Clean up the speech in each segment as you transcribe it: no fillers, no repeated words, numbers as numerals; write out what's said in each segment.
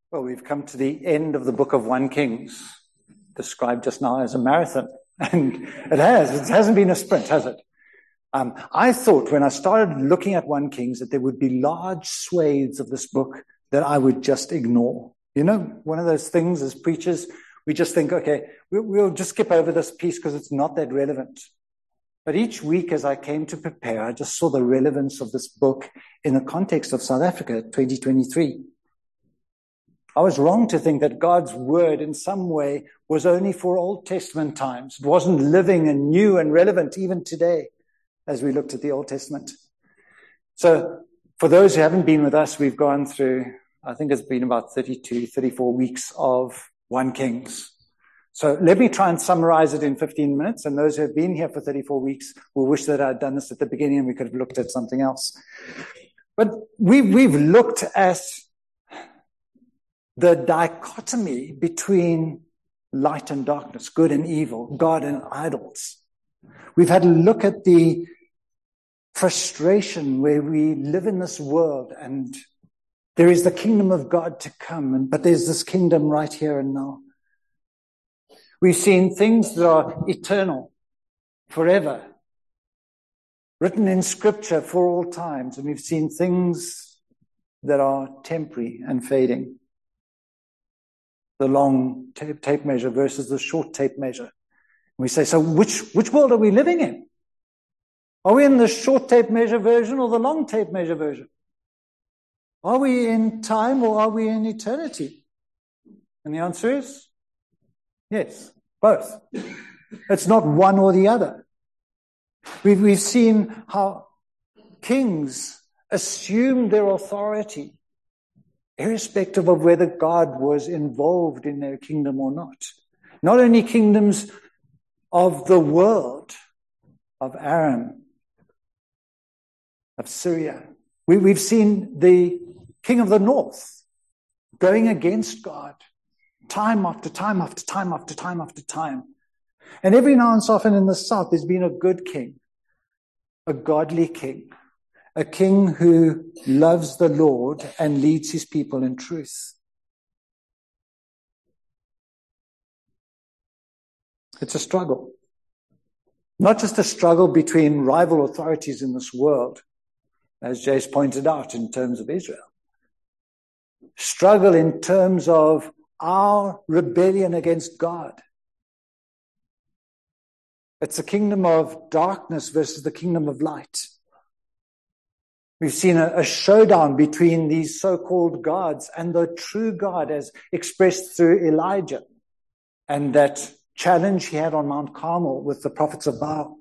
Well, we've come to the end of the book of 1 Kings, described just now as a marathon. And it hasn't been a sprint, has it? I thought when I started looking at 1 Kings that there would be large swathes of this book that I would just ignore. You know, one of those things as preachers, we just think, okay, we'll just skip over this piece because it's not that relevant. But each week as I came to prepare, I just saw the relevance of this book in the context of South Africa 2023. I was wrong to think that God's word in some way was only for Old Testament times. It wasn't living and new and relevant even today as we looked at the Old Testament. So for those who haven't been with us, we've gone through, I think it's been about 32, 34 weeks of 1 Kings. So let me try and summarize it in 15 minutes. And those who have been here for 34 weeks will wish that I'd done this at the beginning and we could have looked at something else. But we've looked at the dichotomy between light and darkness, good and evil, God and idols. We've had a look at the frustration where we live in this world and there is the kingdom of God to come, but there's this kingdom right here and now. We've seen things that are eternal, forever, written in scripture for all times, and we've seen things that are temporary and fading. The long tape measure versus the short tape measure. We say, so which world are we living in? Are we in the short tape measure version or the long tape measure version? Are we in time or are we in eternity? And the answer is yes, both. It's not one or the other. We've seen how kings assumed their authority irrespective of whether God was involved in their kingdom or not. Not only kingdoms of the world, of Aram, of Syria. We've seen the king of the north going against God time after time after time after time after time. And every now and often in the south there's been a good king, a godly king. A king who loves the Lord and leads his people in truth. It's a struggle. Not just a struggle between rival authorities in this world, as Jace pointed out in terms of Israel. Struggle in terms of our rebellion against God. It's the kingdom of darkness versus the kingdom of light. We've seen a showdown between these so-called gods and the true God as expressed through Elijah and that challenge he had on Mount Carmel with the prophets of Baal.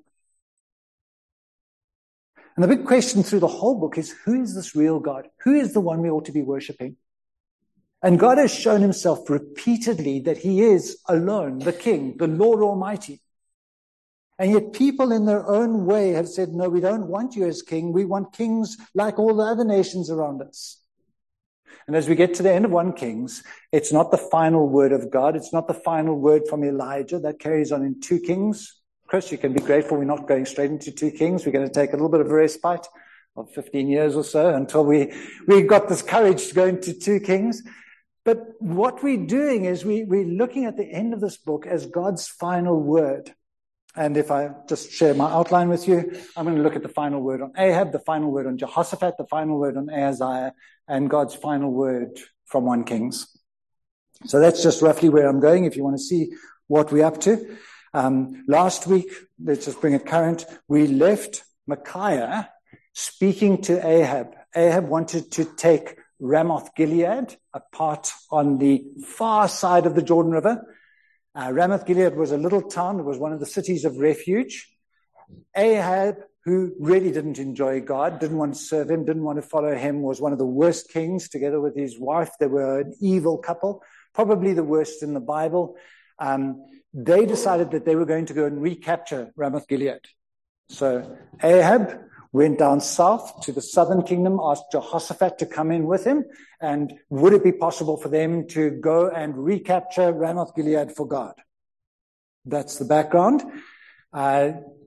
And the big question through the whole book is, who is this real God? Who is the one we ought to be worshiping? And God has shown himself repeatedly that he is alone, the King, the Lord Almighty. And yet people in their own way have said, no, we don't want you as king. We want kings like all the other nations around us. And as we get to the end of 1 Kings, it's not the final word of God. It's not the final word from Elijah. That carries on in 2 Kings. Chris, you can be grateful we're not going straight into 2 Kings. We're going to take a little bit of a respite of 15 years or so until we got this courage to go into 2 Kings. But what we're doing is we're looking at the end of this book as God's final word. And if I just share my outline with you, I'm going to look at the final word on Ahab, the final word on Jehoshaphat, the final word on Ahaziah, and God's final word from 1 Kings. So that's just roughly where I'm going if you want to see what we're up to. Last week, let's just bring it current, we left Micaiah speaking to Ahab. Ahab wanted to take Ramoth Gilead, a part on the far side of the Jordan River. Ramoth Gilead was a little town. It was one of the cities of refuge. Ahab, who really didn't enjoy God, didn't want to serve him, didn't want to follow him, was one of the worst kings together with his wife. They were an evil couple, probably the worst in the Bible. They decided that they were going to go and recapture Ramoth Gilead. So Ahab went down south to the southern kingdom, asked Jehoshaphat to come in with him, and would it be possible for them to go and recapture Ramoth Gilead for God? That's the background.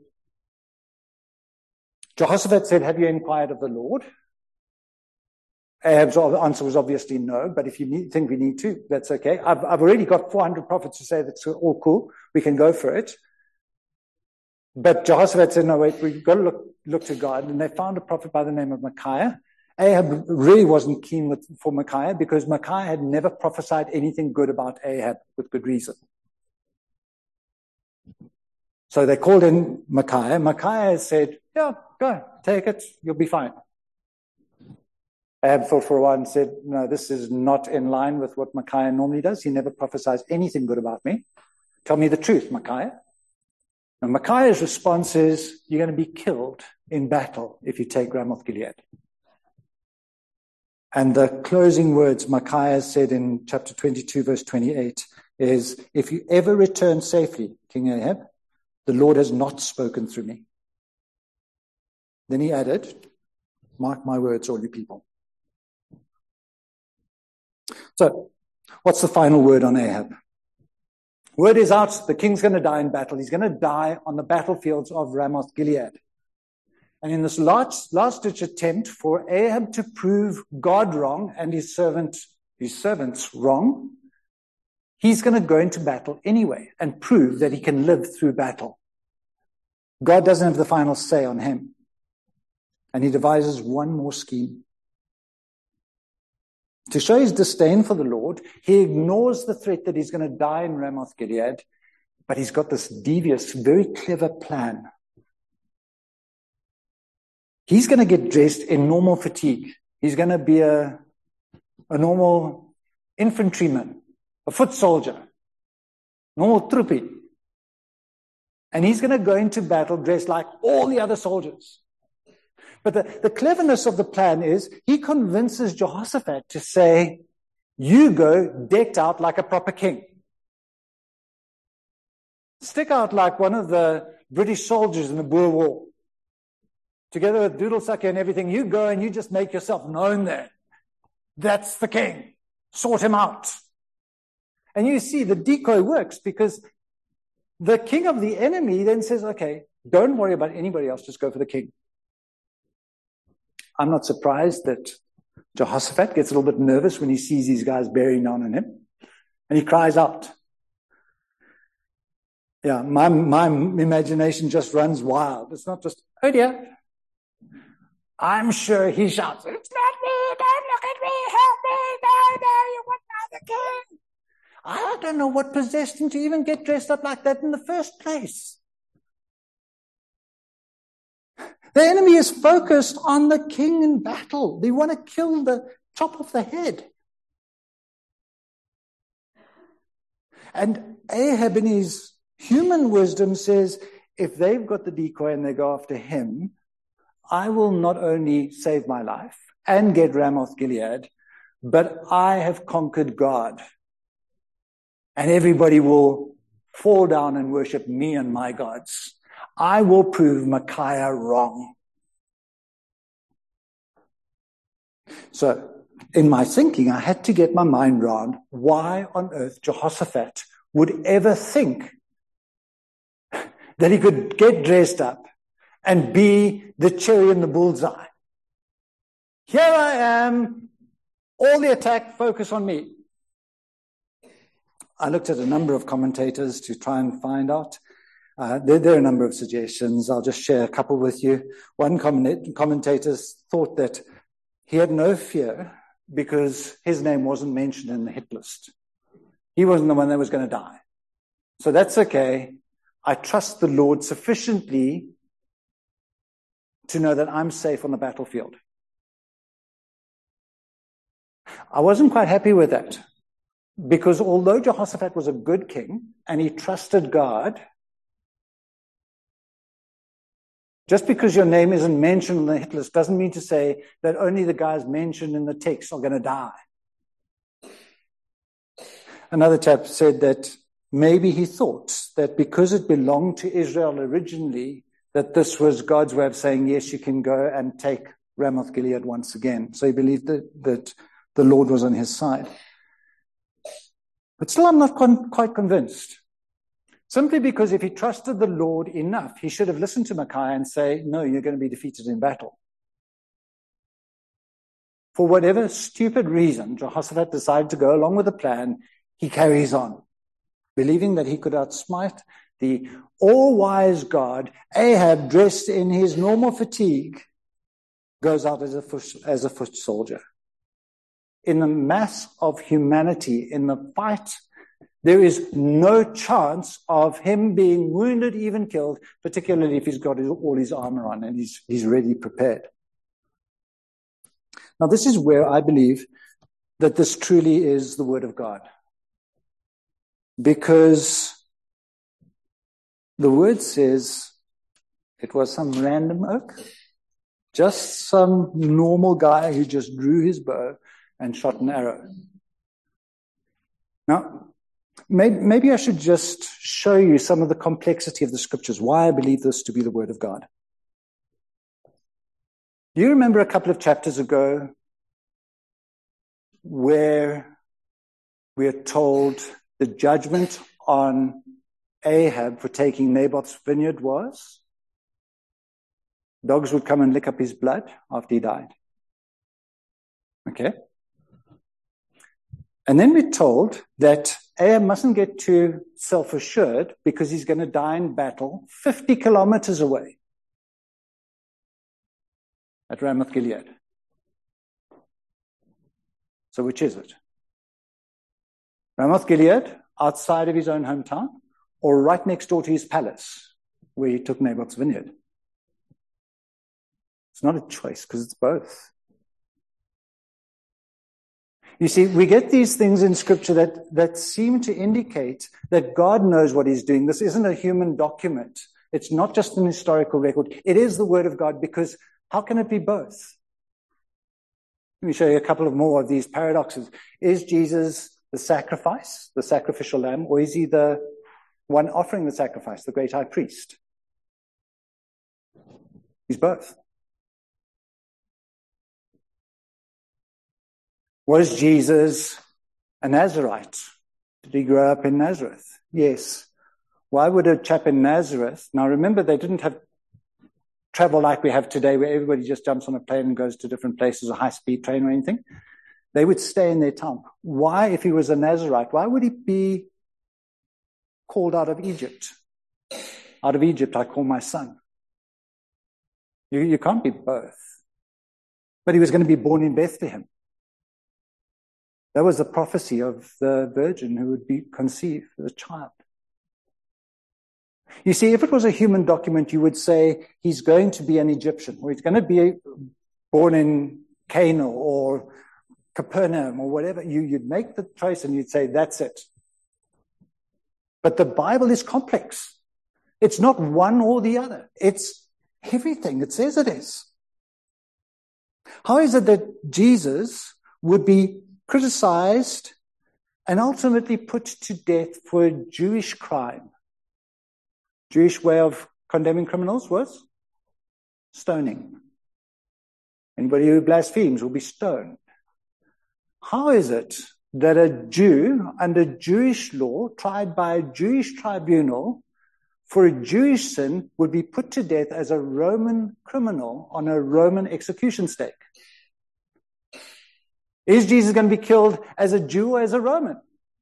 Jehoshaphat said, have you inquired of the Lord? Ahab's answer was obviously no, but if you think we need to, that's okay. I've already got 400 prophets to say that's all cool. We can go for it. But Jehoshaphat said, no, wait, we've got to look to God. And they found a prophet by the name of Micaiah. Ahab really wasn't keen for Micaiah because Micaiah had never prophesied anything good about Ahab with good reason. So they called in Micaiah. Micaiah said, yeah, go, take it, you'll be fine. Ahab thought for a while and said, no, this is not in line with what Micaiah normally does. He never prophesies anything good about me. Tell me the truth, Micaiah. And Micaiah's response is, you're going to be killed in battle if you take Ramoth Gilead. And the closing words Micaiah said in chapter 22, verse 28 is, if you ever return safely, King Ahab, the Lord has not spoken through me. Then he added, mark my words, all you people. So, what's the final word on Ahab? Word is out, the king's going to die in battle. He's going to die on the battlefields of Ramoth Gilead. And in this last-ditch attempt for Ahab to prove God wrong and his servants wrong, he's going to go into battle anyway and prove that he can live through battle. God doesn't have the final say on him. And he devises one more scheme. To show his disdain for the Lord, he ignores the threat that he's going to die in Ramoth Gilead, but he's got this devious, very clever plan. He's going to get dressed in normal fatigue. He's going to be a normal infantryman, a foot soldier, normal troopie. And he's going to go into battle dressed like all the other soldiers. But the cleverness of the plan is he convinces Jehoshaphat to say, you go decked out like a proper king. Stick out like one of the British soldiers in the Boer War. Together with Doodle Sucker and everything, you go and you just make yourself known there. That's the king. Sort him out. And you see the decoy works because the king of the enemy then says, okay, don't worry about anybody else, just go for the king. I'm not surprised that Jehoshaphat gets a little bit nervous when he sees these guys bearing down on him. And he cries out. Yeah, my imagination just runs wild. It's not just, oh dear. I'm sure he shouts, it's not me, don't look at me, help me, no, you want the king. I don't know what possessed him to even get dressed up like that in the first place. The enemy is focused on the king in battle. They want to kill the top of the head. And Ahab in his human wisdom says, if they've got the decoy and they go after him, I will not only save my life and get Ramoth Gilead, but I have conquered God. And everybody will fall down and worship me and my gods. I will prove Micaiah wrong. So, in my thinking, I had to get my mind around why on earth Jehoshaphat would ever think that he could get dressed up and be the cherry in the bullseye. Here I am, all the attack, focus on me. I looked at a number of commentators to try and find out. There are a number of suggestions. I'll just share a couple with you. One commentator thought that he had no fear because his name wasn't mentioned in the hit list. He wasn't the one that was going to die. So that's okay. I trust the Lord sufficiently to know that I'm safe on the battlefield. I wasn't quite happy with that because although Jehoshaphat was a good king and he trusted God, just because your name isn't mentioned on the hit list doesn't mean to say that only the guys mentioned in the text are going to die. Another chap said that maybe he thought that because it belonged to Israel originally, that this was God's way of saying, yes, you can go and take Ramoth Gilead once again. So he believed that the Lord was on his side. But still, I'm not quite convinced. Simply because if he trusted the Lord enough, he should have listened to Micaiah and say, no, you're going to be defeated in battle. For whatever stupid reason, Jehoshaphat decided to go along with the plan. He carries on, believing that he could outsmart the all-wise God. Ahab, dressed in his normal fatigue, goes out as a foot soldier. In the mass of humanity, in the fight, there is no chance of him being wounded, even killed, particularly if he's got all his armor on and he's ready, prepared. Now, this is where I believe that this truly is the Word of God. Because the Word says it was some random oak, just some normal guy who just drew his bow and shot an arrow. Now, maybe I should just show you some of the complexity of the Scriptures, why I believe this to be the Word of God. Do you remember a couple of chapters ago where we are told the judgment on Ahab for taking Naboth's vineyard was? Dogs would come and lick up his blood after he died. Okay? And then we're told that Ahab mustn't get too self-assured because he's going to die in battle 50 kilometers away at Ramoth Gilead. So which is it? Ramoth Gilead, outside of his own hometown, or right next door to his palace, where he took Naboth's vineyard? It's not a choice, because it's both. You see, we get these things in Scripture that seem to indicate that God knows what he's doing. This isn't a human document. It's not just an historical record. It is the Word of God, because how can it be both? Let me show you a couple of more of these paradoxes. Is Jesus the sacrifice, the sacrificial lamb, or is he the one offering the sacrifice, the great high priest? He's both. Was Jesus a Nazarite? Did he grow up in Nazareth? Yes. Why would a chap in Nazareth... Now remember, they didn't have travel like we have today, where everybody just jumps on a plane and goes to different places, a high-speed train or anything. They would stay in their town. Why, if he was a Nazarite, why would he be called out of Egypt? Out of Egypt I call my son. You can't be both. But he was going to be born in Bethlehem. That was the prophecy of the virgin who would be conceived as a child. You see, if it was a human document, you would say he's going to be an Egyptian, or he's going to be born in Cana or Capernaum or whatever. You'd make the choice and you'd say, that's it. But the Bible is complex. It's not one or the other. It's everything it says it is. How is it that Jesus would be criticized and ultimately put to death for a Jewish crime? Jewish way of condemning criminals was stoning. Anybody who blasphemes will be stoned. How is it that a Jew under Jewish law, tried by a Jewish tribunal for a Jewish sin, would be put to death as a Roman criminal on a Roman execution stake? Is Jesus going to be killed as a Jew or as a Roman?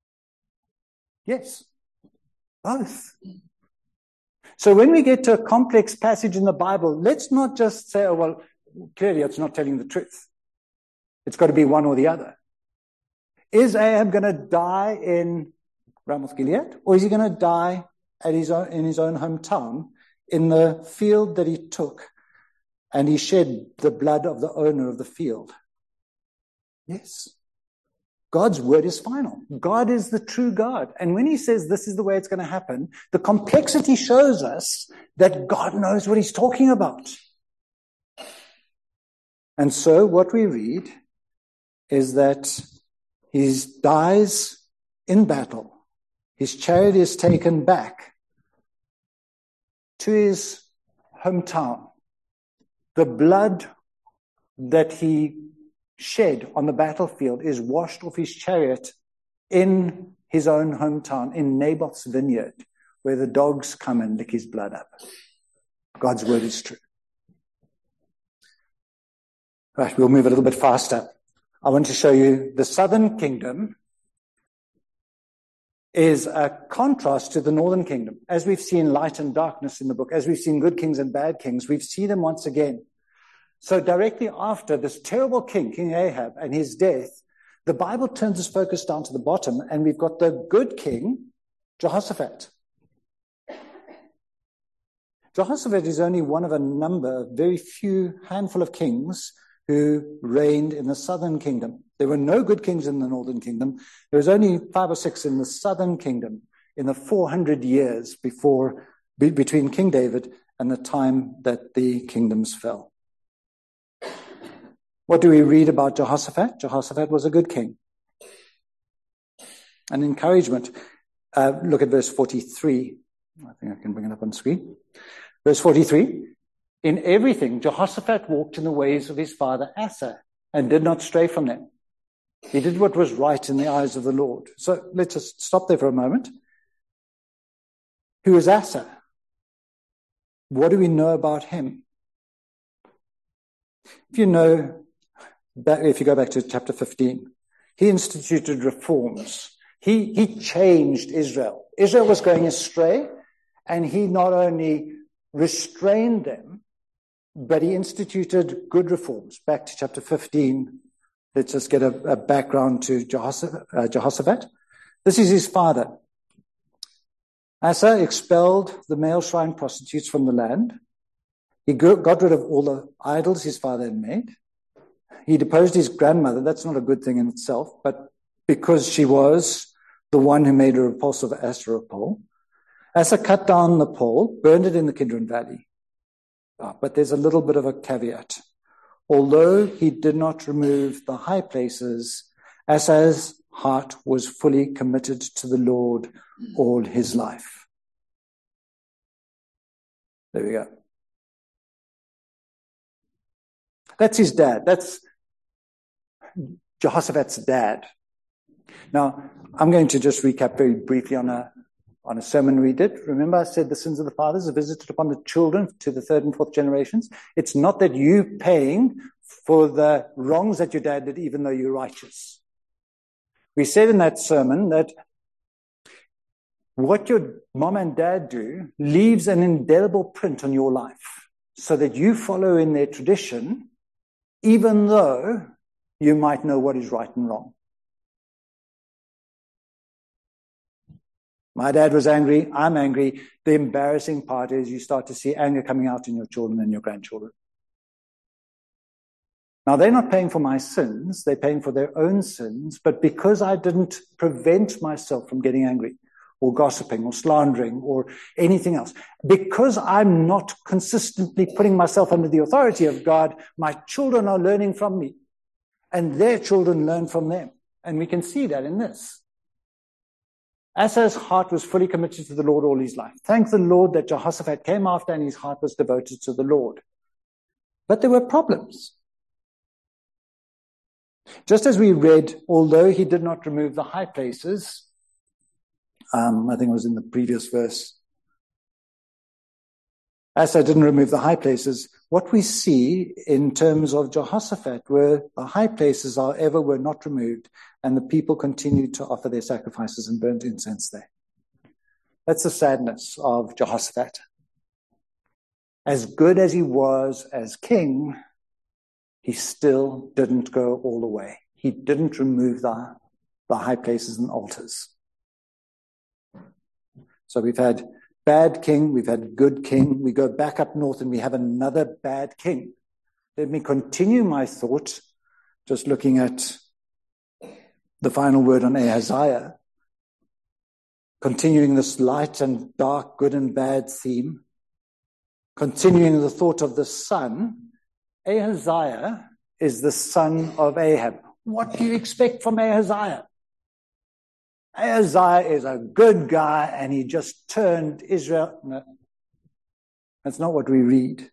Yes, both. So when we get to a complex passage in the Bible, let's not just say, oh, well, clearly it's not telling the truth. It's got to be one or the other. Is Ahab going to die in Ramoth Gilead, or is he going to die in his own hometown, in the field that he took, and he shed the blood of the owner of the field? Yes. God's word is final. God is the true God. And when he says this is the way it's going to happen, the complexity shows us that God knows what he's talking about. And so what we read is that he dies in battle. His chariot is taken back to his hometown. The blood that he shed on the battlefield is washed off his chariot in his own hometown, in Naboth's vineyard, where the dogs come and lick his blood up. God's word is true. Right, we'll move a little bit faster. I want to show you the southern kingdom is a contrast to the northern kingdom. As we've seen light and darkness in the book, as we've seen good kings and bad kings, we've seen them once again. So directly after this terrible king, King Ahab, and his death, the Bible turns its focus down to the bottom, and we've got the good king, Jehoshaphat. Jehoshaphat is only one of a number, very few handful of kings who reigned in the southern kingdom. There were no good kings in the northern kingdom. There was only 5 or 6 in the southern kingdom in the 400 years between King David and the time that the kingdoms fell. What do we read about Jehoshaphat? Jehoshaphat was a good king. An encouragement. Look at verse 43. I think I can bring it up on screen. Verse 43. In everything, Jehoshaphat walked in the ways of his father Asa and did not stray from them. He did what was right in the eyes of the Lord. So let's just stop there for a moment. Who is Asa? What do we know about him? If you go back to chapter 15, he instituted reforms. He changed Israel. Israel was going astray, and he not only restrained them, but he instituted good reforms. Back to chapter 15, let's just get a background to Jehoshaphat. This is his father. Asa expelled the male shrine prostitutes from the land. He got rid of all the idols his father had made. He deposed his grandmother. That's not a good thing in itself, but because she was the one who made a repulsive Asherah pole. Asa cut down the pole, burned it in the Kidron Valley. But there's a little bit of a caveat. Although he did not remove the high places, Asa's heart was fully committed to the Lord all his life. There we go. That's his dad. That's Jehoshaphat's dad. Now, I'm going to just recap very briefly on a sermon we did. Remember, I said the sins of the fathers are visited upon the children to the 3rd and 4th generations. It's not that you're paying for the wrongs that your dad did, even though you're righteous. We said in that sermon that what your mom and dad do leaves an indelible print on your life, so that you follow in their tradition, even though you might know what is right and wrong. My dad was angry. I'm angry. The embarrassing part is you start to see anger coming out in your children and your grandchildren. Now, they're not paying for my sins. They're paying for their own sins. But because I didn't prevent myself from getting angry or gossiping or slandering or anything else, because I'm not consistently putting myself under the authority of God, my children are learning from me. And their children learn from them. And we can see that in this. Asa's heart was fully committed to the Lord all his life. Thank the Lord that Jehoshaphat came after and his heart was devoted to the Lord. But there were problems. Just as we read, although he did not remove the high places, I think it was in the previous verse, Asa didn't remove the high places. What we see in terms of Jehoshaphat were the high places, however, were not removed, and the people continued to offer their sacrifices and burnt incense there. That's the sadness of Jehoshaphat. As good as he was as king, he still didn't go all the way. He didn't remove the high places and altars. So we've had bad king, we've had good king. We go back up north and we have another bad king. Let me continue my thought, just looking at the final word on Ahaziah. Continuing this light and dark, good and bad theme. Continuing the thought of the son. Ahaziah is the son of Ahab. What do you expect from Ahaziah? Ahaziah is a good guy and he just turned Israel. No, that's not what we read.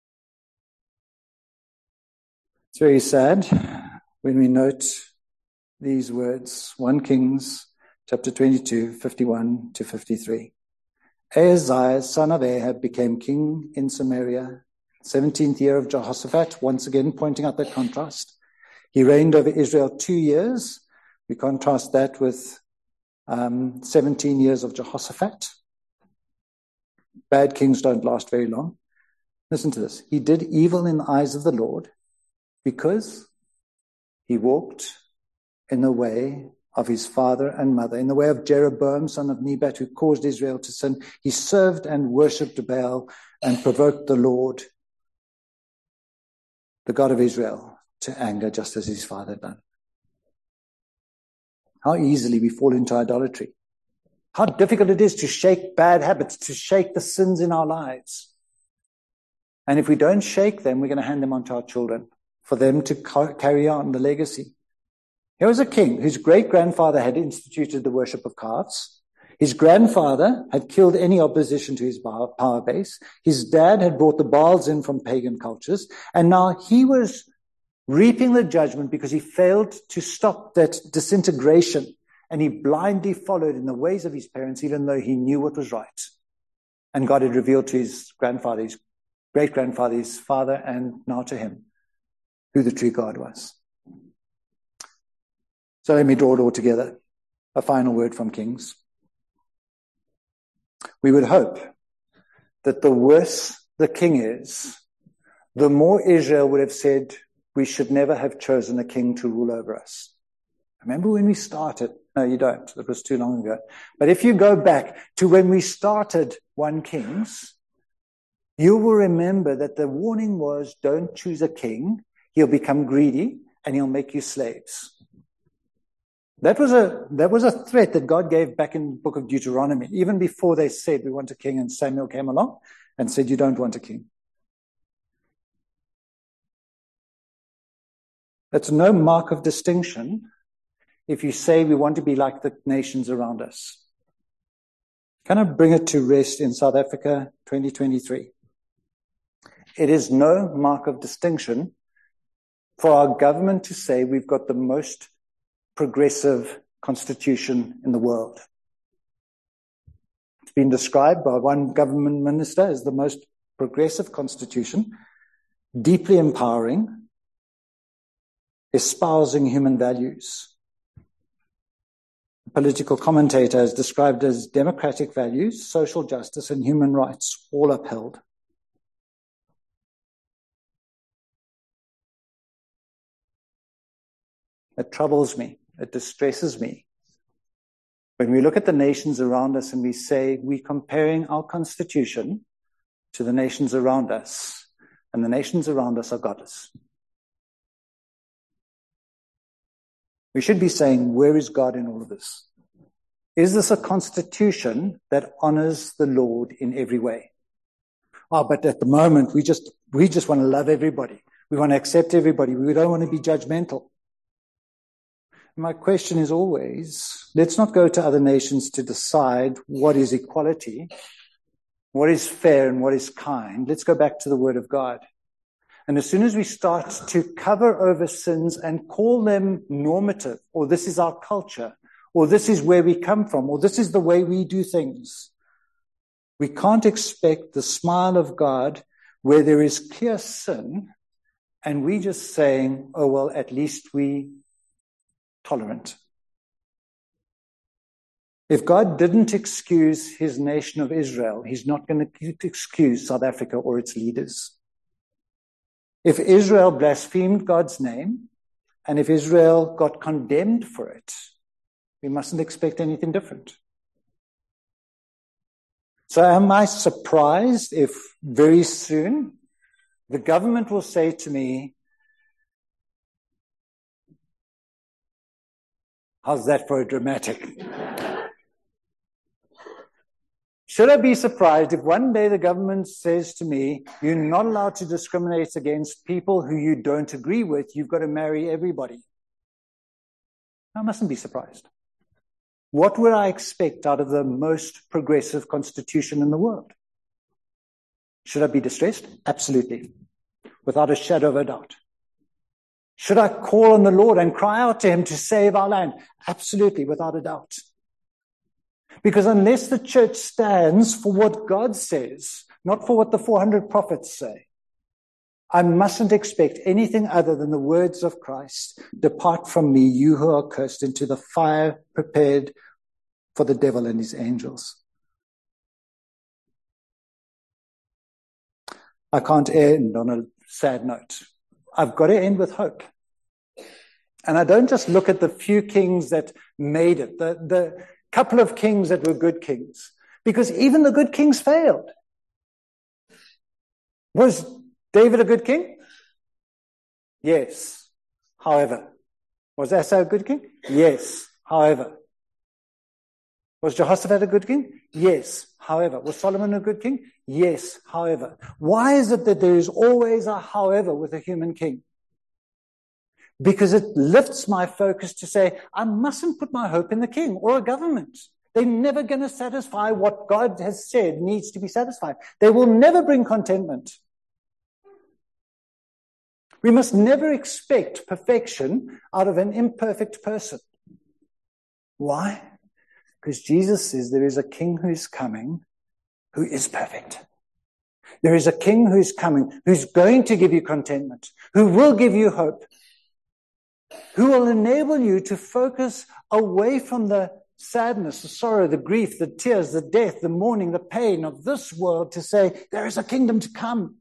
It's very sad when we note these words. 1 Kings chapter 22, 51 to 53. Ahaziah, son of Ahab, became king in Samaria, 17th year of Jehoshaphat, once again pointing out that contrast. He reigned over Israel 2 years. We contrast that with 17 years of Jehoshaphat. Bad kings don't last very long. Listen to this. He did evil in the eyes of the Lord because he walked in the way of his father and mother, in the way of Jeroboam, son of Nebat, who caused Israel to sin. He served and worshipped Baal and provoked the Lord, the God of Israel, to anger, just as his father had done. How easily we fall into idolatry. How difficult it is to shake bad habits, to shake the sins in our lives. And if we don't shake them, we're going to hand them on to our children for them to carry on the legacy. Here was a king whose great-grandfather had instituted the worship of calves. His grandfather had killed any opposition to his power base. His dad had brought the Baals in from pagan cultures. And now he was reaping the judgment because he failed to stop that disintegration. And he blindly followed in the ways of his parents, even though he knew what was right. And God had revealed to his grandfather, his great-grandfather, his father, and now to him, who the true God was. So let me draw it all together. A final word from Kings. We would hope that the worse the king is, the more Israel would have said, we should never have chosen a king to rule over us. Remember when we started? No, you don't. That was too long ago. But if you go back to when we started 1 Kings, you will remember that the warning was, don't choose a king. He'll become greedy and he'll make you slaves. That was a threat that God gave back in the book of Deuteronomy, even before they said, we want a king, and Samuel came along and said, you don't want a king. That's no mark of distinction if you say we want to be like the nations around us. Can I bring it to rest in South Africa 2023? It is no mark of distinction for our government to say we've got the most progressive constitution in the world. It's been described by one government minister as the most progressive constitution, deeply empowering, espousing human values. A political commentator is described as democratic values, social justice, and human rights, all upheld. It troubles me. It distresses me when we look at the nations around us and we say we're comparing our constitution to the nations around us, and the nations around us are godless. We should be saying, where is God in all of this? Is this a constitution that honors the Lord in every way? Oh, but at the moment, we just want to love everybody. We want to accept everybody. We don't want to be judgmental. My question is always, let's not go to other nations to decide what is equality, what is fair, and what is kind. Let's go back to the Word of God. And as soon as we start to cover over sins and call them normative, or this is our culture, or this is where we come from, or this is the way we do things, we can't expect the smile of God where there is clear sin, and we just saying, oh, well, at least we tolerant. If God didn't excuse his nation of Israel, he's not going to excuse South Africa or its leaders. If Israel blasphemed God's name, and if Israel got condemned for it, we mustn't expect anything different. So am I surprised if very soon the government will say to me, how's that for a dramatic? Should I be surprised if one day the government says to me, you're not allowed to discriminate against people who you don't agree with, you've got to marry everybody? I mustn't be surprised. What would I expect out of the most progressive constitution in the world? Should I be distressed? Absolutely. Without a shadow of a doubt. Should I call on the Lord and cry out to him to save our land? Absolutely, without a doubt. Because unless the church stands for what God says, not for what the 400 prophets say, I mustn't expect anything other than the words of Christ. Depart from me, you who are cursed, into the fire prepared for the devil and his angels. I can't end on a sad note. I've got to end with hope. And I don't just look at the few kings that made it, the couple of kings that were good kings, because even the good kings failed. Was David a good king? Yes. However. Was Asa a good king? Yes. However. Was Jehoshaphat a good king? Yes. However. Was Solomon a good king? Yes. However. Why is it that there is always a however with a human king? Because it lifts my focus to say, I mustn't put my hope in the king or a government. They're never going to satisfy what God has said needs to be satisfied. They will never bring contentment. We must never expect perfection out of an imperfect person. Why? Because Jesus says there is a king who is coming who is perfect. There is a king who is coming, who's going to give you contentment, who will give you hope, who will enable you to focus away from the sadness, the sorrow, the grief, the tears, the death, the mourning, the pain of this world to say, there is a kingdom to come.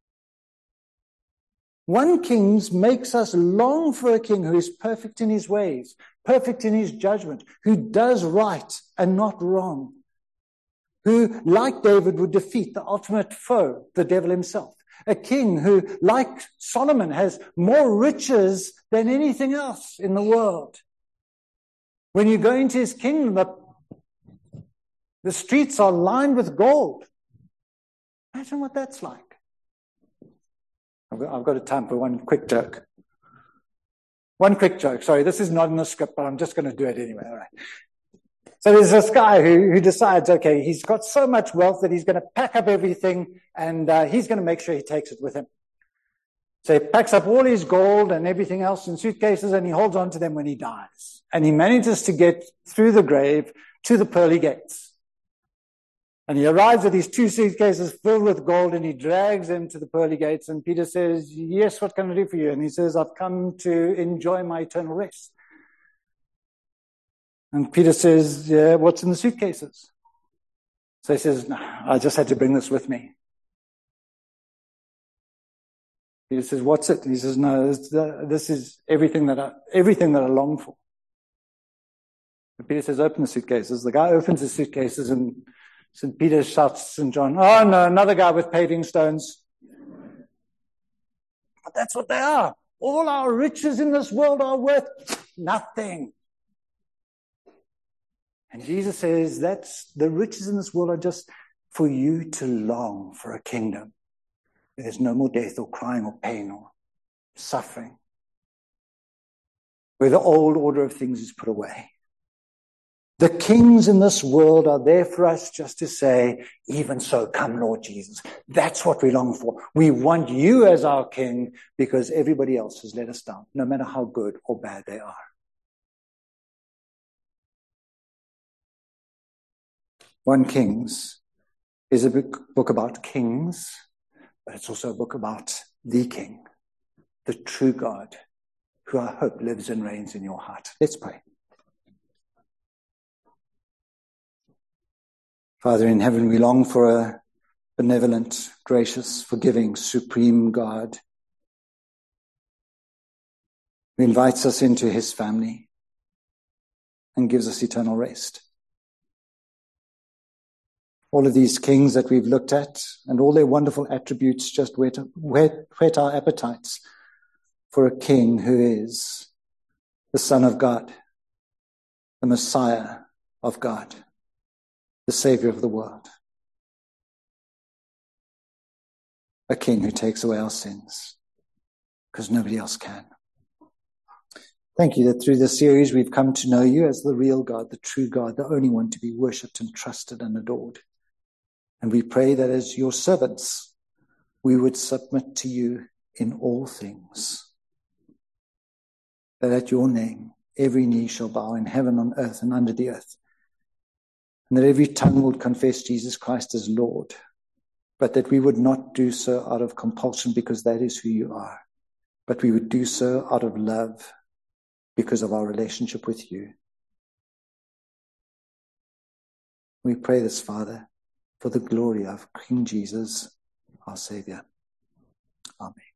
1 Kings makes us long for a king who is perfect in his ways, perfect in his judgment, who does right and not wrong, who, like David, would defeat the ultimate foe, the devil himself. A king who, like Solomon, has more riches than anything else in the world. When you go into his kingdom, the streets are lined with gold. Imagine what that's like. I've got a time for one quick joke. One quick joke. Sorry, this is not in the script, but I'm just going to do it anyway. All right. So there's this guy who decides, okay, he's got so much wealth that he's going to pack up everything and he's going to make sure he takes it with him. So he packs up all his gold and everything else in suitcases and he holds on to them when he dies. And he manages to get through the grave to the pearly gates. And he arrives with these 2 suitcases filled with gold and he drags them to the pearly gates. And Peter says, yes, what can I do for you? And he says, I've come to enjoy my eternal rest. And Peter says, yeah, what's in the suitcases? So he says, no, I just had to bring this with me. Peter says, what's it? And he says, no, this is everything that I long for. And Peter says, open the suitcases. The guy opens the suitcases and St. Peter shouts to St. John, oh no, another guy with paving stones. But that's what they are. All our riches in this world are worth nothing. And Jesus says that's the riches in this world are just for you to long for a kingdom. There's no more death or crying or pain or suffering. Where the old order of things is put away. The kings in this world are there for us just to say, even so, come Lord Jesus. That's what we long for. We want you as our king because everybody else has let us down, no matter how good or bad they are. 1 Kings is a book about kings, but it's also a book about the King, the true God, who I hope lives and reigns in your heart. Let's pray. Father in heaven, we long for a benevolent, gracious, forgiving, supreme God who invites us into his family and gives us eternal rest. All of these kings that we've looked at and all their wonderful attributes just whet our appetites for a king who is the Son of God, the Messiah of God, the Savior of the world. A king who takes away our sins because nobody else can. Thank you that through this series we've come to know you as the real God, the true God, the only one to be worshipped and trusted and adored. And we pray that as your servants, we would submit to you in all things. That at your name, every knee shall bow in heaven, on earth, and under the earth. And that every tongue would confess Jesus Christ as Lord but that we would not do so out of compulsion because that is who you are, but we would do so out of love because of our relationship with you. We pray this, Father, for the glory of King Jesus, our Savior. Amen.